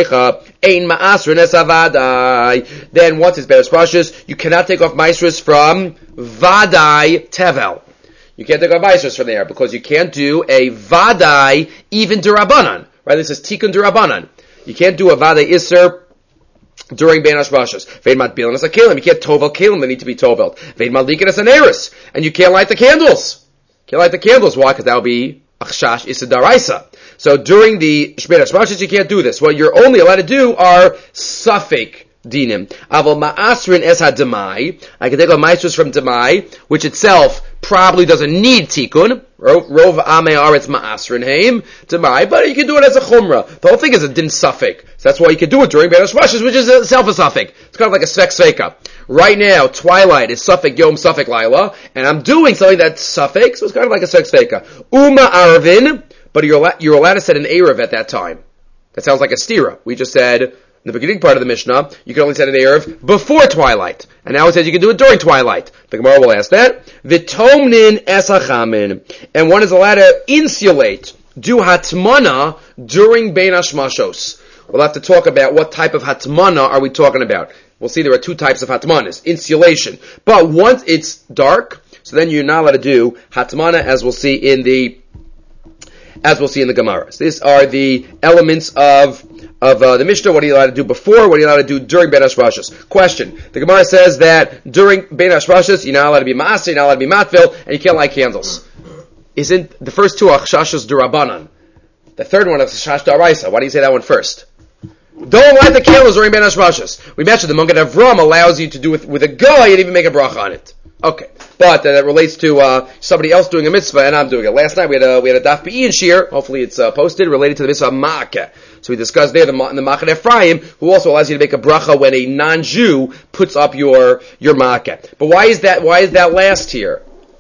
beres prashus, you cannot take off maisrus from vadai tevel. You can't take off maisrus from there because you can't do a vadai even durabanan. Right? This is tikkun durabanan. You can't do a vadai iser during bein hashmashos. Vein matbilan as a kelim. You can't tovel kelim. They need to be tovelt. Vein malikin as an eris, and you can't light the candles. Can't light the candles. Why? Because that will be Achshash is a daraisa. So during the Shmei Hashmashos, you can't do this. What you're only allowed to do are Safek dinim. Aval ma'asrin es ha-demai. I can take a maestros from demai, which itself probably doesn't need tikkun. Rov amei aretz ma'asrin heim demai, but you can do it as a chumrah. The whole thing is a din Safek. So that's why you can do it during Bein Hashmashos, which is itself a Safek. It's kind of like a svek sveka. Right now, twilight is Safek Yom, Safek Laila, and I'm doing something that's Safek, so it's kind of like a Svek Sveka. Uma Arvin, but you're allowed, you're allowed to set an Erev at that time. That sounds like a stira. We just said, in the beginning part of the Mishnah, you can only set an Erev before twilight. And now it says you can do it during twilight. The Gemara will ask that. V'tomnin esachamin. And one is allowed to insulate, do hatmana during Bein Hashmashos. We'll have to talk about what type of hatmana are we talking about. We'll see there are two types of hatmanas. Insulation. But once it's dark, so then you're not allowed to do hatmana, as we'll see in the as we'll see in the Gemara. So these are the elements of of uh, the Mishnah. What are you allowed to do before? What are you allowed to do during Bein Hashmashos? Question. The Gemara says that during Bein Hashmashos, you're not allowed to be ma'aser, you're not allowed to be matvil, and you can't light candles. Isn't the first two are chashashos durabanan? The third one is chash daraisa. Why do you say that one first? Don't light the candles during Bein Hashmashos. We mentioned the Magen Avram allows you to do it with a guy and even make a bracha on it. Okay, but uh, that relates to uh, somebody else doing a mitzvah, and I'm doing it. Last night we had a we had a daf be'in shir. Hopefully it's uh, posted related to the mitzvah ma'akeh. So we discussed there the the Ma'akeh Ephraim, who also allows you to make a bracha when a non-Jew puts up your your ma'akeh. But why is that? Why is that last here?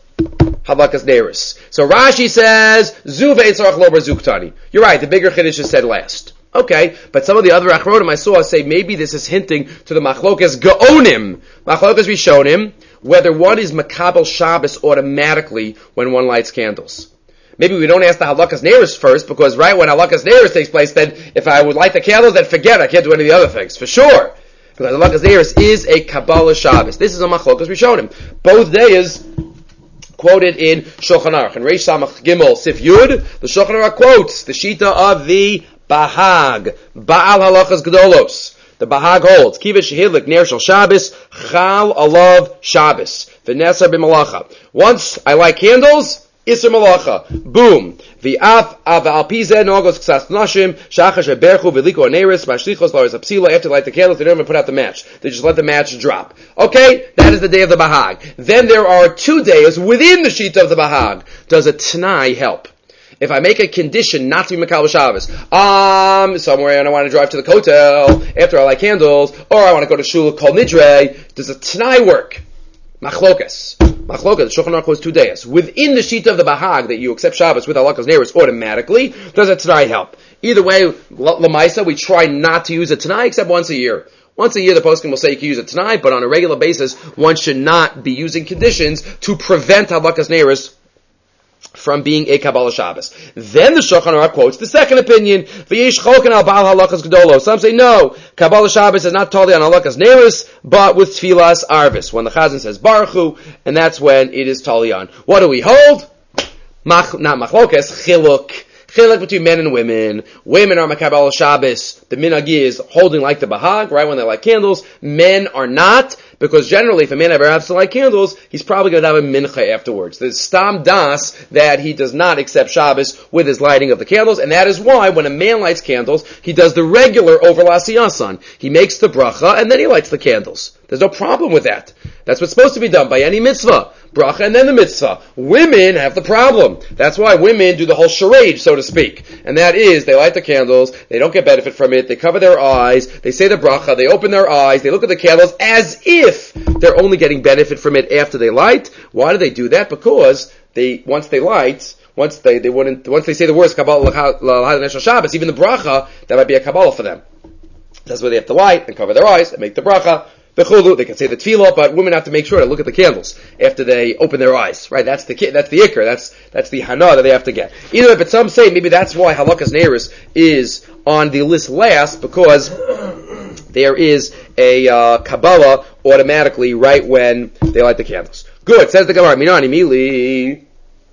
Halakas Neiris. So Rashi says Zu ve'etzarach lo bar zuktani. You're right. The bigger chiddush is said last. Okay, but some of the other achronim I saw say maybe this is hinting to the machlokas gaonim, machlokas rishonim, whether one is makabel Shabbos automatically when one lights candles. Maybe we don't ask the halakas neiris first, because right when halakas neiris takes place, then if I would light the candles, then forget I can't do any of the other things for sure. Because halakas neiris is a kabbalah Shabbos. This is a machlokas rishonim. Both days quoted in Shulchan Aruch and Reish Samach Gimel Sif Yud. The Shulchan Aruch quotes the shita of the Bahag, Baal Halachas Gedolos. The Bahag holds, Kivet Shehidlik Ner Shel Shabbos, Chal Alav Shabbos, V'Nesar B'Malacha. Once I light candles, Isser Malacha. Boom. V'af av al pizeh nogos ksas nashim, Shachash Eberchu V'Liko Aneris, Mashlichos Laris Apsila. After they light the candles, they don't even put out the match. They just let the match drop. Okay? That is the day of the Bahag. Then there are two days within the sheet of the Bahag. Does a Tanai help? If I make a condition not to be Makabel Shabbos, um, somewhere and I want to drive to the Kotel after I light candles, or I want to go to Shul Kol Nidre, does a Tanai work? Machlokas. Machlokas, the Shulchan Aruch was two days. Within the sheet of the Bahag that you accept Shabbos with halakas neiros automatically, does a Tanai help? Either way, Lamaisa, we try not to use a Tanai except once a year. Once a year, the poskim will say you can use it tonight, but on a regular basis, one should not be using conditions to prevent halakas neiros from being a Kabbalah Shabbos. Then the Shulchan Aruch quotes the second opinion, V'yesh cholken al Baal halakas gedolo. Some say no, Kabbalah Shabbos is not totally on halakas neiros, but with tfilas arvis, when the Chazan says Baruch Hu, and that's when it is totally on. What do we hold? Mach, not machlokas, chiluk. Chiluk between men and women. Women are Makabel Shabbos. The minhag is holding like the Bahag, right when they light candles. Men are not, because generally if a man ever has to light candles, he's probably going to have a mincha afterwards. There's stam das that he does not accept Shabbos with his lighting of the candles, and that is why when a man lights candles, he does the regular over Lasiyasan. He makes the bracha, and then he lights the candles. There's no problem with that. That's what's supposed to be done by any mitzvah. Bracha and then the mitzvah. Women have the problem. That's why women do the whole charade, so to speak. And that is, they light the candles, they don't get benefit from it, they cover their eyes, they say the bracha, they open their eyes, they look at the candles as if they're only getting benefit from it after they light. Why do they do that? Because they, once they light, once they, they wouldn't, once they say the words Kabbalah L'Chal Shabbos, even the bracha, that might be a Kabbalah for them. That's why they have to light and cover their eyes and make the bracha. They can say the tefillah, but women have to make sure to look at the candles after they open their eyes. Right? That's the that's the ikr. That's that's the hana that they have to get. Either way, but some say maybe that's why halakas neiros is on the list last, because there is a uh, Kabbalah automatically right when they light the candles. Good. Says the Gemara. Minani mili.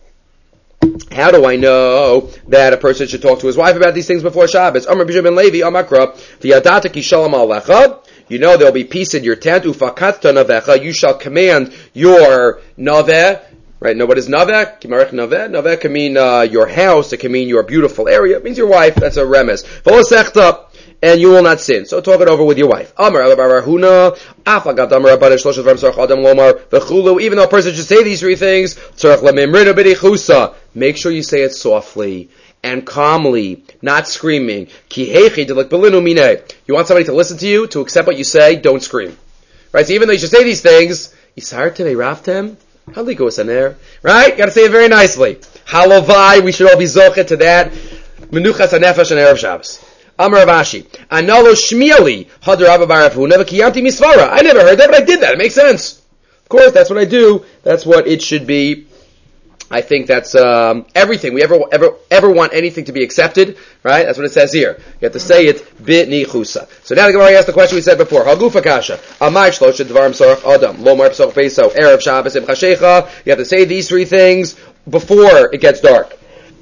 How do I know that a person should talk to his wife about these things before Shabbos? Amar Bishop ben Levi, Amakra, v'yadata ki shalom alecha. You know there will be peace in your tent. Ufakatta navecha. You shall command your naveh. Right? Know what is naveh? Kimarech naveh. Naveh can mean uh, your house. It can mean your beautiful area. It means your wife. That's a remes. V'losechta. And you will not sin. So talk it over with your wife. Amar Barahuna, Afagat Amar Abadish Loshas Ram Sarach Adam Lomar, Vechulu, even though a person should say these three things, Tzarach Lemimrina B'dichusa. Make sure you say it softly and calmly, not screaming. Kihechi Delik Belinu Mine. You want somebody to listen to you, to accept what you say, don't scream. Right? So even though you should say these things, Isar Tevei Raftem, Haliko Saner. Right? Gotta say it very nicely. Halovai, we should all be zochet to that. Menuchas HaNefesh and Erev Shabbos. Amar Avashi, Analo Shmieli, Hadar Abba Barafu, never Kiyanti Misvara. I never heard that, but I did that. It makes sense. Of course, that's what I do. That's what it should be. I think that's um, everything. We ever ever ever want anything to be accepted, right? That's what it says here. You have to say it b'nichusa. So now the Gemara asked the question we said before. Hagufa kasha. Amar shloshet dvarim sarach adam. Lo mar pesach peso. Erev Shabbos im chashecha. You have to say these three things before it gets dark.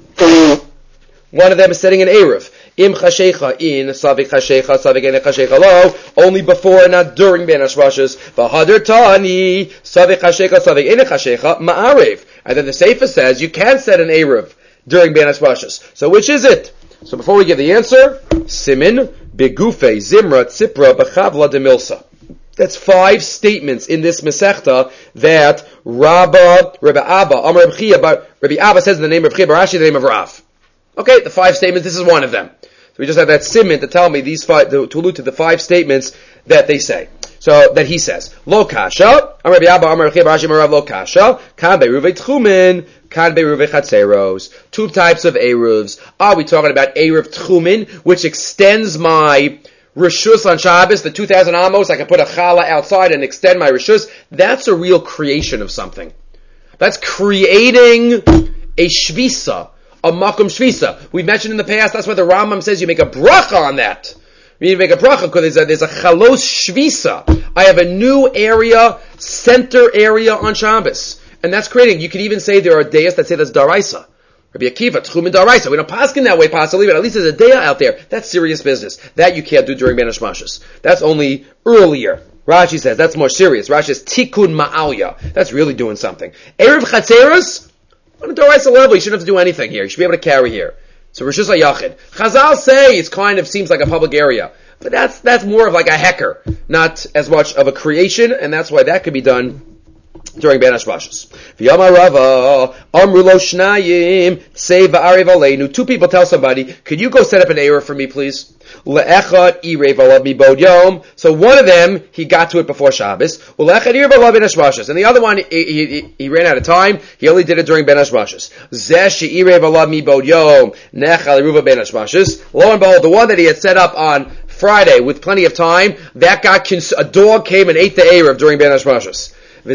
One of them is setting an erev. Im chashecha in savik chashecha savik ene chashecha lo, only before and not during ben hashvashas. V'hader tani savik chashecha savik ene chashecha ma'arev. And then the Sefer says you can set an erev during ben hashvashas. So which is it? So before we give the answer, simin begufe zimra tzipra b'chavla demilsa. That's five statements in this Masechta that Rabba, Rabbi Abba, Amar Rabbi Chia, Rabbi Abba says in the name of Chia, Rashi the name of Rav. Okay, the five statements, this is one of them. So we just have that simon to tell me these five, to, to allude to the five statements that they say. So, that he says, Lo kasha, Amar Rabbi Abba, Amar Rabbi Chia, Rashi, Amar Rav, Lo kasha, kan be'eruvei tchumin, kan be'eruvei chatzeros. Two types of eruvs. Are we talking about eruv tchumin, which extends my Rishus on Shabbos, the two thousand amos, I can put a challah outside and extend my Rishus? That's a real creation of something. That's creating a shvisa, a makom shvisa. We've mentioned in the past, that's why the Rambam says you make a bracha on that. You need to make a bracha because there's a, there's a chalos shvisa. I have a new area, center area on Shabbos. And that's creating, you could even say there are days that say that's daraisa. Rabbi Akiva, Tchumin Daraisa. We don't paskin that way, possibly, but at least there's a day out there. That's serious business. That you can't do during Ben Hashmashas. That's only earlier. Rashi says that's more serious. Rashi says Tikkun Ma'alya. That's really doing something. Erev Chatzeros, on a Daraisa level, you shouldn't have to do anything here. You should be able to carry here. So Rishus HaYachid. Chazal say it kind of seems like a public area. But that's that's more of like a hecker, not as much of a creation, and that's why that could be done during Ben Hashmashas. V'yamar Rava, Amru lo shnayim, say va'arev aleinu. Two people tell somebody, could you go set up an eruv for me, please? Le'echad irev alav mibod yom. So one of them, he got to it before Shabbos. Le'echad irev alav ben Hashmashas. And the other one, he, he, he ran out of time. He only did it during Ben Hashmashas. Zeh she'irev alav mibod yom, nechal iruva ben Hashmashas. Lo and behold, the one that he had set up on Friday with plenty of time, that got cons- a dog came and ate the eruv during Ben Hashmashas. The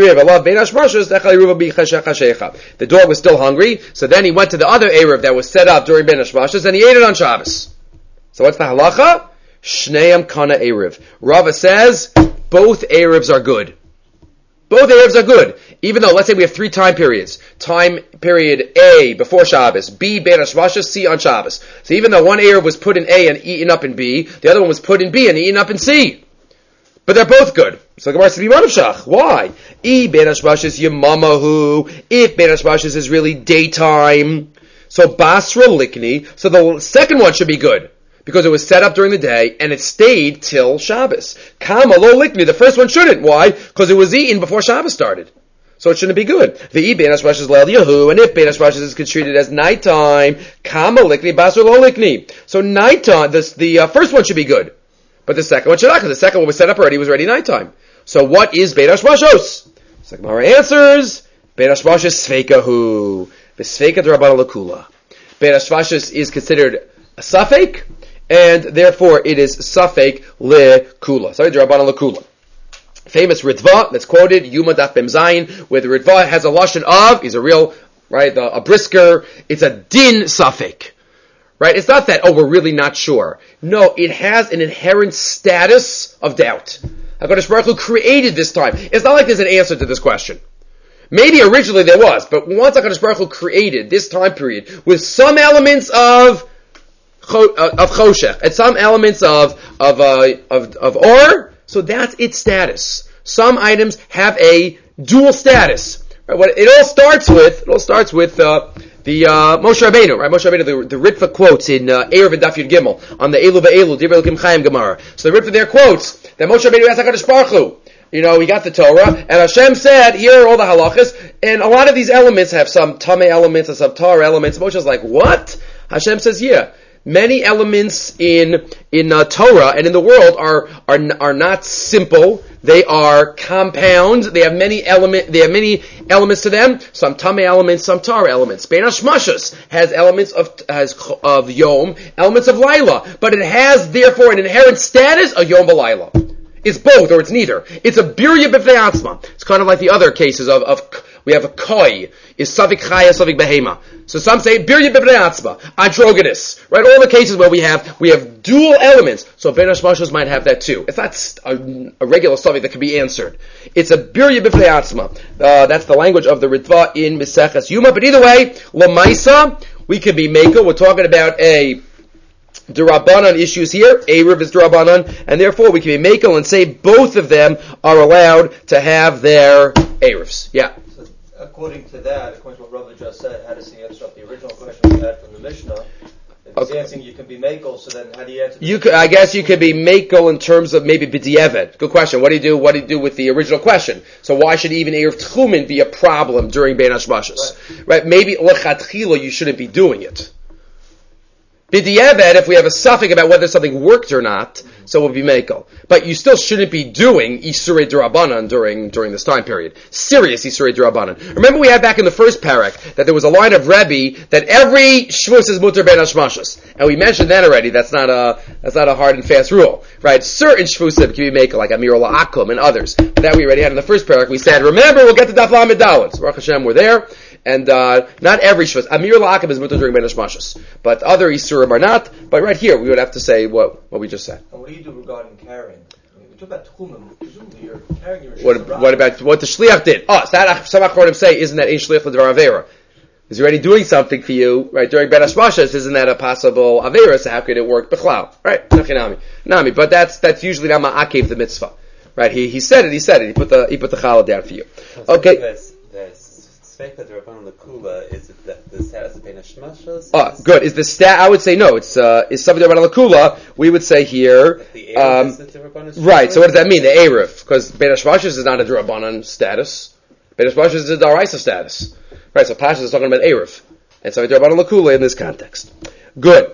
dog was still hungry, so then he went to the other Erev that was set up during Ben Hashmashas, and he ate it on Shabbos. So what's the halacha? Shneim kana Erev. Rava says, both Erevs are good. Both Erevs are good. Even though, let's say we have three time periods. Time period A, before Shabbos, B, Ben Hashmashas, C on Shabbos. So even though one Erev was put in A and eaten up in B, the other one was put in B and eaten up in C. But they're both good. So the Gemara says, "Shach." Why? E Ben Hashmashas Yemamahu. If Ben Hashmashas is really daytime, so Basra Likni. So the second one should be good because it was set up during the day and it stayed till Shabbos. Kama Lo Likni. The first one shouldn't. Why? Because it was eaten before Shabbos started. So it shouldn't be good. The E Ben Hashmashas Leil Yahu. And if Ben Hashmashas is treated as nighttime, Kama Likni Basra Lo Likni. So nighttime. This, the uh, first one should be good. But the second one should not, because the second one was set up already, it was already nighttime. So what is Beit Hashmashos? So Gemara answers, Beit Hashmashos Sveikahu. V'Sveika D'Rabbanan L'Kula. Beit Hashmashos is considered a Safek, and therefore it is Safek L'Kula. Sorry, D'Rabbanan L'Kula. Famous Ritva, that's quoted, Yuma Daf Mem Zayin, where the Ritva has a lashon of, he's a real, right, a, a brisker, it's a din Safek. Right? It's not that, oh, we're really not sure. No, it has an inherent status of doubt. HaKadosh Baruch Hu created this time. It's not like there's an answer to this question. Maybe originally there was, but once HaKadosh Baruch Hu created this time period with some elements of of choshech and some elements of of uh, of of or, so that's its status. Some items have a dual status. Right? What it all starts with, it all starts with. Uh, The uh, Moshe Rabbeinu, right? Moshe Rabbeinu, the, the Ritva quotes in uh, Erev and Daf Yud Gimel on the Elu Ve'elu, Divrei Elokim Chaim Gemara. So the Ritva there quotes that Moshe Rabbeinu asked HaKadosh Baruch Hu. You know, he got the Torah, and Hashem said, here are all the halachas, and a lot of these elements have some Tameh elements and some Tar elements. Moshe's like, what? Hashem says, yeah. Many elements in in uh, Torah and in the world are are are not simple. They are compound. They have many element. They have many elements to them. Some tamei elements, some tar elements. Bein Hashmashos has elements of has of yom, elements of laila, but it has therefore an inherent status of yom v'laila. It's both, or it's neither. It's a birya b'fnei atzma. It's kind of like the other cases of of. We have a koi, is Savik Chaya, Savik Behema. So some say, Birya B'bnei Atzma, Androgynous. Right? All the cases where we have, we have dual elements. So Ben Hashmashos might have that too. It's not a, a regular Savik that can be answered. It's a Birya B'bnei Atzma. Uh, that's the language of the Ritva in Meseches Yuma. But either way, Lamaisa, we could be Meiko. We're talking about a D'Rabbanan issues here. Erev is D'Rabbanan. And therefore we can be Meiko and say both of them are allowed to have their Erevs. Yeah. According to that, according to what Rabbi just said, how does he answer up the original question we had from the Mishnah? If He's answering you can be makel, so then how do you answer? You could, I guess you could be makel in terms of maybe b'di'evet. Good question. What do you do? What do you do with the original question? So why should even erev tchumen be a problem during bein hashmashos? Right. right? Maybe lechatchila you shouldn't be doing it. B'di'evet, if we have a suffix about whether something worked or not, so it would be makel. But you still shouldn't be doing Isurei D'Rabbanan during during this time period. Serious Isurei D'Rabbanan. Remember we had back in the first parak that there was a line of Rebbe that every shvus is muter ben hashmashos. And we mentioned that already. That's not a that's not a hard and fast rule. Right? Certain shvusim can be makel, like Amir La'akum and others. That we already had in the first parak. We said, remember, we'll get to Daf Lamed Daled. So Baruch Hashem, we're there. And uh, not every shvus. Amir La'akim is muter during ben hashmashos. But other Isurim are not. But right here, we would have to say what, what we just said. And what do you do regarding carrying? I mean, we talk about tchumim. Presumably you're carrying your What, what about what the shliach did? Oh, so that some achronim say, isn't that in shliach l'dvar avera? Is he already doing something for you, right, during ben hashmashos? Isn't that a possible avera? So how could it work b'chlau? Right? Nami. Nami. But that's that's usually not ma'akev the mitzvah. Right? He he said it, he said it. He put the he put the challah down for you. Okay. There's, there's Sveka D'Rabbanan L'Kula, is it the, the status of bein hashmashos? Oh, good. Is the stat? I would say no. It's uh, is something D'Rabbanan L'Kula. We would say here. The um, is the D'Rabbanan right. So what does that mean? The Erev, because bein hashmashos is not a D'Rabbanan status. Bein hashmashos is a D'Oraisa status. Right. So Pashas is talking about Erev, and so D'Rabbanan L'Kula in this context. Good.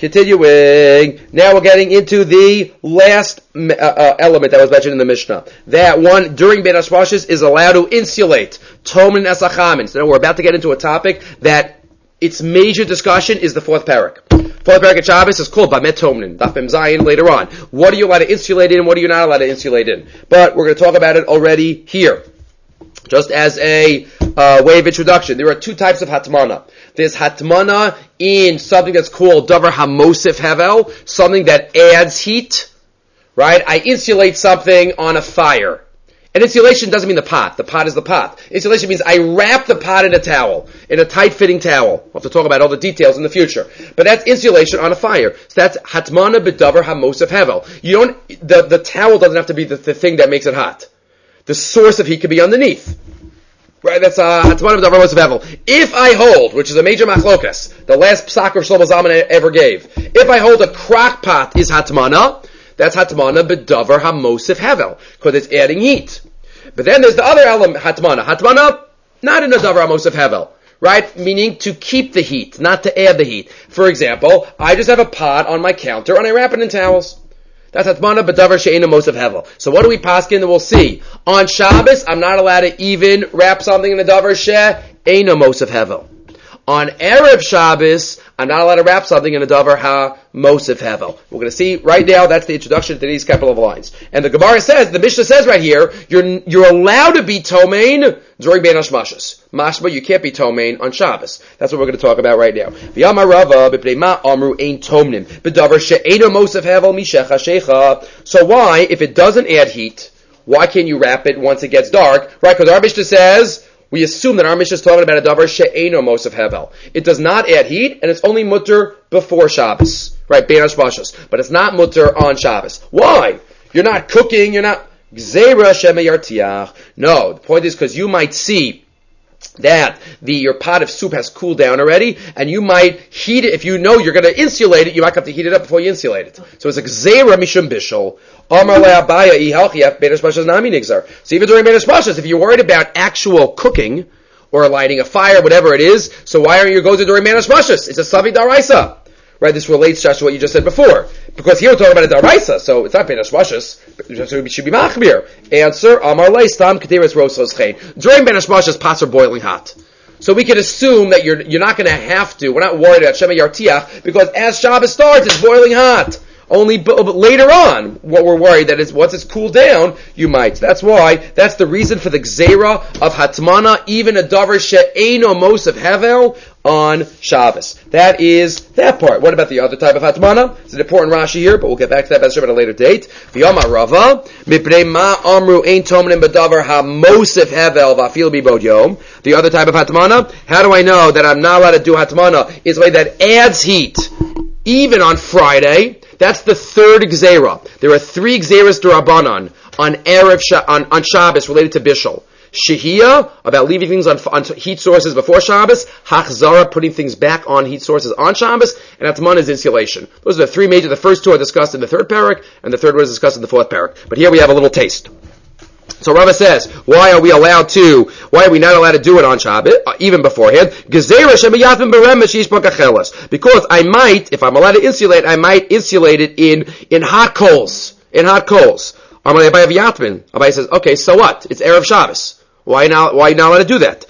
Continuing, now we're getting into the last uh, uh, element that was mentioned in the Mishnah. That one, during bein hashmashos, is allowed to insulate tomen esachamin. So now we're about to get into a topic that its major discussion is the fourth parak. Fourth parak at Shabbos is called Bamet Tomnin, Daf Mem Zayin later on. What are you allowed to insulate in, what are you not allowed to insulate in? But we're going to talk about it already here. Just as a uh, way of introduction, there are two types of hatmana. There's hatmana in something that's called davar hamosif hevel, something that adds heat, right? I insulate something on a fire. And insulation doesn't mean the pot. The pot is the pot. Insulation means I wrap the pot in a towel, in a tight-fitting towel. We'll have to talk about all the details in the future. But that's insulation on a fire. So that's hatmana b'davar hamosif hevel. You don't, the, the towel doesn't have to be the, the thing that makes it hot. The source of heat could be underneath. Right, that's uh, hatmana b'davar hamosif hevel. If I hold, which is a major machlokas, the last psak of Shlomo Zalman ever gave, if I hold a crock pot is hatmana, that's hatmana b'davar hamosif hevel, because it's adding heat. But then there's the other element, hatmana. Hatmana, not in a davar hamosif hevel, right? Meaning to keep the heat, not to add the heat. For example, I just have a pot on my counter and I wrap it in towels. That's hatmana b'davar she'eina mosif hevel. So what do we paskin? We'll see. On Shabbos, I'm not allowed to even wrap something in a davar she'eina mosif hevel. On Erev Shabbos, I'm not allowed to wrap something in a davar ha-mosif hevel. We're going to see right now, that's the introduction to these couple of lines. And the Gemara says, the Mishnah says right here, you're you're allowed to be tomein during bein hashmashos. Mashma, you can't be tomein on Shabbos. That's what we're going to talk about right now. V'yamar Rava, b'pnei ma amru ein tomnim, b'davar she'eino mosif hevel mishecha shecha. So why, if it doesn't add heat, why can't you wrap it once it gets dark? Right, because our Mishnah says, we assume that our Mishnah is talking about a davar she'eino mosif hevel. It does not add heat, and it's only mutter before Shabbos. Right, bein hashmashos. But it's not mutter on Shabbos. Why? You're not cooking, you're not gzeira shema yartiach. No, the point is because you might see that the your pot of soup has cooled down already, and you might heat it. If you know you're going to insulate it, you might have to heat it up before you insulate it. So it's a gzeira mishum bishul. Amar le'abaya ihalchiaf bein hashmashos nami nigzar. So even during bein hashmashos, if you're worried about actual cooking or lighting a fire, whatever it is, so why aren't you going to during bein hashmashos? It's a savi daraisa. Right, this relates, Josh, to what you just said before. Because here we're talking about a daraisa, so it's not bein hashmashos, it should be machmir. Answer, Amar le stam keteres rosos chein. During bein hashmashos, pots are boiling hot. So we can assume that you're you're not going to have to, we're not worried about shema yartiach, because as Shabbos starts, it's boiling hot. Only b- b- later on, what we're worried that is once it's cooled down, you might. That's why, that's the reason for the gzeira of hatmana, even a davar she'eino mosif hevel, on Shabbos. That is that part. What about the other type of hatmana? It's an important Rashi here, but we'll get back to that at a later date. V'yamar Rava, mipnei ma amru ein tomnim b'davar ha-mosif hevel v'afil b'bod yom. The other type of hatmana, how do I know that I'm not allowed to do hatmana? Is a way that adds heat, even on Friday. That's the third gzeira. There are three gzeiras d'Rabbanan on Erev Sha- on, on Shabbos related to Bishul. Shehiyah, about leaving things on, on heat sources before Shabbos. Hachzara, putting things back on heat sources on Shabbos. And Atman is insulation. Those are the three major. The first two are discussed in the third parak, and the third one is discussed in the fourth parak. But here we have a little taste. So Rava says, why are we allowed to, why are we not allowed to do it on Shabbos, uh, even beforehand? Because I might, if I'm allowed to insulate, I might insulate it in, in hot coals. In hot coals. Abaye says, okay, so what? It's Erev Shabbos. Why not, why not allowed to do that?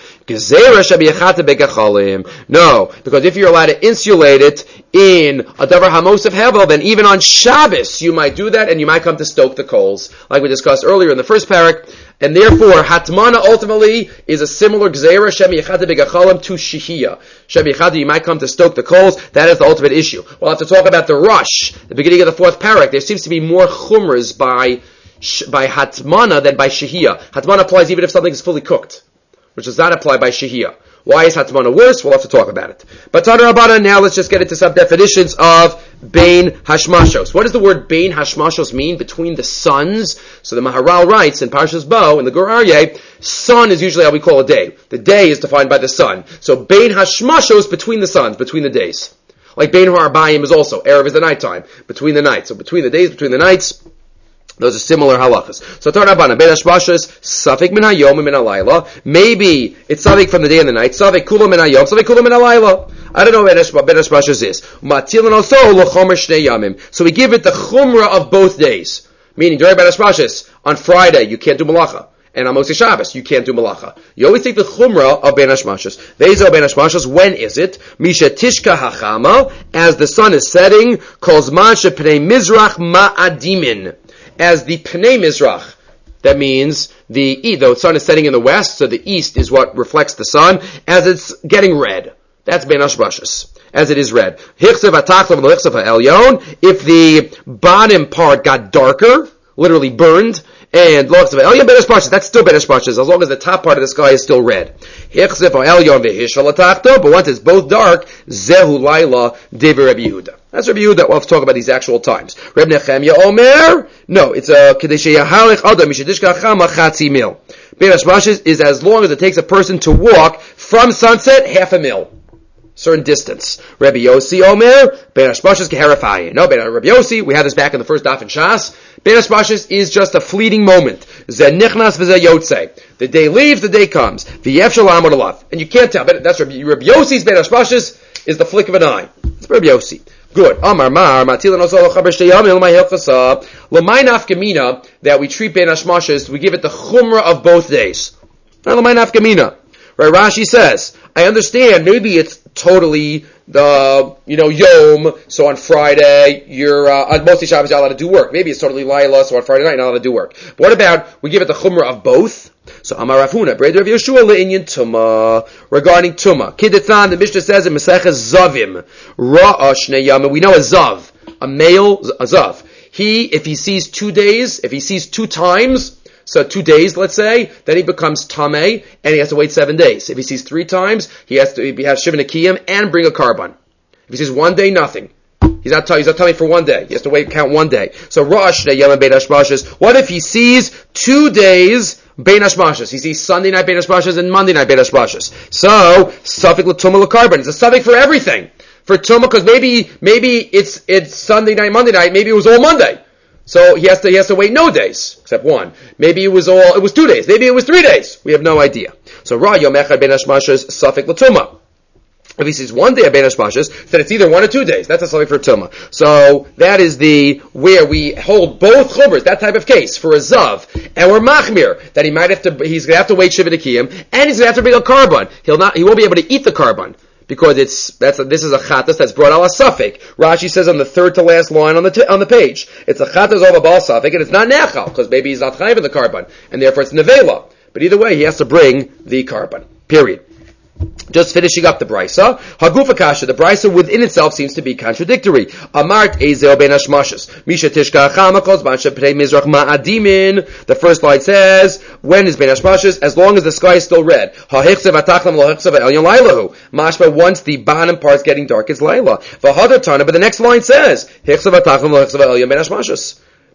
No, because if you're allowed to insulate it in a davar hamos of hevel, then even on Shabbos you might do that, and you might come to stoke the coals, like we discussed earlier in the first parak. And therefore, hatmana ultimately is a similar gzeira shem yechata begachalim to shehiyah. Shem yechata, you might come to stoke the coals. That is the ultimate issue. We'll have to talk about the rush, the beginning of the fourth parak. There seems to be more chumras by by hatmana than by shehiyah. Hatmana applies even if something is fully cooked, which does not apply by shehiyah. Why is hatmana worse? We'll have to talk about it. But Tana Rabbana, now let's just get into some definitions of bein hashmashos. What does the word bein hashmashos mean? Between the suns. So the Maharal writes in Parshas Bo, in the Gur Aryeh, sun is usually how we call a day. The day is defined by the sun. So bein hashmashos, between the suns, between the days. Like bein ha'arbayim is also, Erev is the nighttime, between the nights. So between the days, between the nights, those are similar halachas. So Tarabana, Ben Hashmashas, Safik min hayom min halayla. Maybe it's Safik from the day and the night. Safik kula min hayom, Safik kula min halayla. I don't know what Ben Hashmashas is. Matilin also l'chomer shnei yamim. So we give it the chumrah of both days. Meaning during Ben Hashmashas, on Friday you can't do malacha. And on Moshe Shabbos, you can't do malacha. You always take the chumrah of Ben Hashmashas. Ve'ezo Ben Hashmashas, when is it? Misha tishka hachama, as the sun is setting, kolzman shepnei mizrach ma'adimin. As the Pnei Mizrach, that means the the sun is setting in the west, so the east is what reflects the sun, as it's getting red. That's Ben Hashmashas, as it is red. Hichsev atachlev l'hichsev ha'elyon, if the bottom part got darker, literally burned, and lochsev ha'elyon Ben Hashmashas, that's still Ben Hashmashas, as long as the top part of the sky is still red. Hichsev ha'elyon v'hishval atachto, but once it's both dark, zehu laila devi Rabbi Yehuda. That's Rabbi Yehuda. We'll have to talk about these actual times. Reb Nechemya Omer, no, it's a Kadeshe Yahalech Adam Mishadishka Chama Chatzi Mil. Ben Hashmashas is as long as it takes a person to walk from sunset half a mil, certain distance. Rabbi Yossi Omer, Ben Hashmashas Geherafayim. No, Ben Rabbi Yossi, we had this back in the first daf in Shas. Ben Hashmashas is just a fleeting moment. Ze Nichnas v'ze Yotzei. The day leaves, the day comes. V'yef Shalom Odalav. And you can't tell. That's Rabbi Yossi's Ben Hashmashas is the flick of an eye. It's Rabbi Yossi. Good. Amar mar matilan osol chaber shteyamim l'may hilchasa l'may nafkamina that we treat Ben Hashmashas, we give it the chumrah of both days. Not l'may nafkamina. Right? Rashi says, I understand. Maybe it's totally the you know yom. So on Friday you're uh, on mostly Shabbos you're allowed to do work. Maybe it's totally Laila. So on Friday night you're not allowed to do work. But what about we give it the chumrah of both? So Amar Rav Huna, Breder of Yeshua le'inyan Tuma, regarding Tuma. Kidethan, the Mishnah says in Maseches Zavim, Ra'a Shnei Yamim, we know a Zav, a male, a Zav. He, if he sees two days, if he sees two times, so two days, let's say, then he becomes Tameh, and he has to wait seven days. If he sees three times, he has to he has Shiva Nekiyim and bring a carbon. If he sees one day, nothing. He's not, he's not telling for one day. He has to wait, count one day. So Ra'a Shnei Yamim Bein Hashmashas, what if he sees two days Bein Hashmashas? He sees Sunday night Bein Hashmashas and Monday night Bein Hashmashas. So, Safik l'tumah l'karban. It's a Safik for everything. For Tumah, because maybe, maybe it's, it's Sunday night, Monday night, maybe it was all Monday. So he has to, he has to wait no days, except one. Maybe it was all, it was two days. Maybe it was three days. We have no idea. So, Ra Yom Echad Bein Hashmashas, Safik l'tumah. If he sees one day of Ben Hashmashas, then it's either one or two days. That's a something for Tumah. So that is the where we hold both chumras, that type of case for a zav, and we're machmir that he might have to. He's going to have to wait shiva nekiyim, and he's going to have to bring a carbon. He'll not. He won't be able to eat the carbon because it's that's a, this is a chatas that's brought ala safek. Rashi says on the third to last line on the t- on the page, it's a chatas over bal safek, and it's not nechal because maybe he's not chayiv in the carbon, and therefore it's nevela. But either way, he has to bring the carbon. Period. Just finishing up the Brisa. Hagufa Kasha, the Brisa within itself seems to be contradictory. Amart Ezeo Ben Hashmashas. Misha Tishka Chamakos Bansha Pnei Mizrach Ma'adimin. The first line says, when is Ben Hashmashas? As long as the sky is still red. Hahichsev Atachlam Lohichsev Elyon Lailahu. Mashma, once the bottom part's getting dark, it's Laila. Vahadar Tana, but the next line says, Hichsev Atachlam Lohichsev Elyon Ben Hashmashas.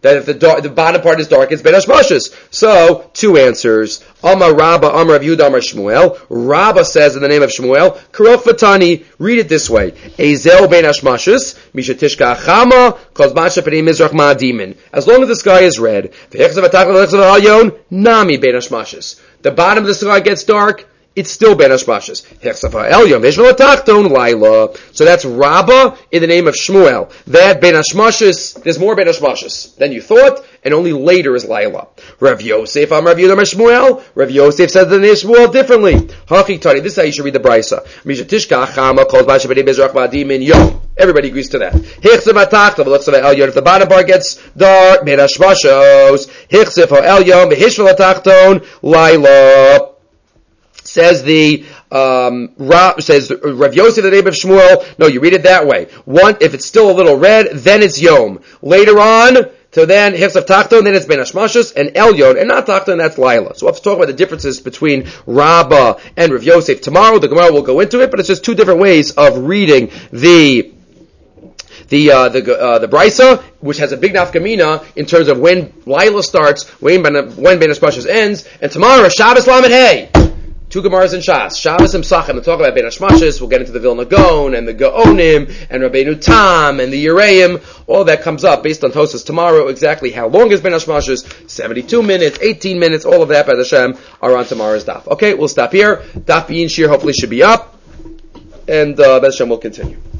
that if the dark, the bottom part is dark, it's Ben Hashmashis. So, two answers. Amar Rabba, Amar Rav Yehuda, Amar Shmuel. Rabba says in the name of Shmuel, Karach Vatani, read it this way. Ezel Ben Hashmashis, Misha Tishka Achama, Kozman Shepani Mizrach Ma'adimin. As long as the sky is red, V'hechzav Atak V'hechzav Alyon, Nami Ben Hashmashis. The bottom of the sky gets dark, it's still Ben Hashmashis. Hechzav Elyon, V'hechzav Atachton, Laila. So that's Rabba in the name of Shmuel. That Ben Hashmashis, there's more Ben Hashmashis than you thought, and only later is Laila. Rav Yosef, I'm Rav Yehuda Shmuel. Rav Yosef says the name of Shmuel differently. Hachi Tani, this is how you should read the Brisa. Misha Tishka Achama, calls Ban Shebedei Mizrach Ma'adimin, Yom. Everybody agrees to that. Hechzav Atachton, V'hechzav Elyon. If the bottom part gets dark, Ben Hashmashos. Hechzav Elyon, V'hishvel Atachton, Laila. Says the um, Ra, says Rav Yosef, the name of Shmuel. No, you read it that way. One, if it's still a little red, then it's Yom. Later on, so then Hechzav Tachton, then it's Ben Hashmashis and Elyon, and not Tachton, that's Laila. So we'll have to talk about the differences between Rabbah and Rav Yosef tomorrow. The Gemara will go into it, but it's just two different ways of reading the the uh, the uh, the Brisa, which has a big nafkamina in terms of when Laila starts, when Ben when Ben Hashmashis ends, and tomorrow Shabbos Lamed Hey. Two Gemaras in Shas, Shabbos and Psachim, to talk about Ben Hashmashis. We'll get into the Vilna Gaon and the Gaonim and Rabbeinu Tam and the Yereim. All that comes up based on Tosas tomorrow. Exactly how long is Ben Hashmashis? seventy-two minutes, eighteen minutes, all of that, by Hashem, are on tomorrow's daf. Okay, we'll stop here. Daf Bein Shir hopefully should be up, and uh, Hashem will continue.